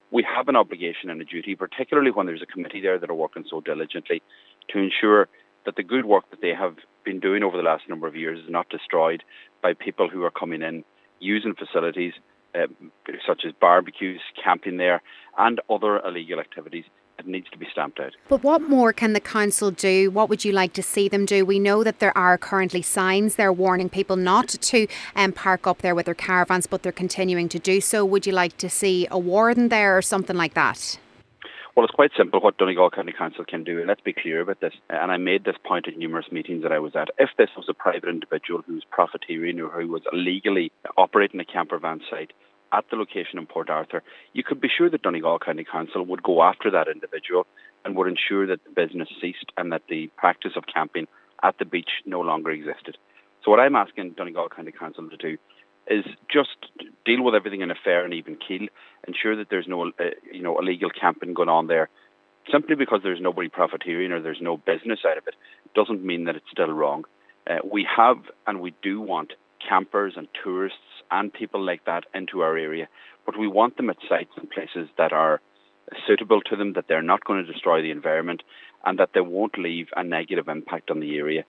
we have an obligation and a duty, particularly when there's a committee there that are working so diligently, to ensure that the good work that they have been doing over the last number of years is not destroyed by people who are coming in using facilities such as barbecues, camping there, and other illegal activities. It needs to be stamped out. But what more can the council do? What would you like to see them do? We know that there are currently signs there warning people not to park up there with their caravans, but they're continuing to do so. Would you like to see a warden there or something like that? Well, it's quite simple what Donegal County Council can do, and let's be clear about this. And I made this point at numerous meetings that I was at. If this was a private individual who was profiteering or who was illegally operating a camper van site at the location in Port Arthur, you could be sure that Donegal County Council would go after that individual and would ensure that the business ceased and that the practice of camping at the beach no longer existed. So what I'm asking Donegal County Council to do is just deal with everything in a fair and even keel, ensure that there's no illegal camping going on there. Simply because there's nobody profiteering or there's no business out of it doesn't mean that it's still wrong. We have and we do want campers and tourists and people like that into our area, but we want them at sites and places that are suitable to them, that they're not going to destroy the environment and that they won't leave a negative impact on the area.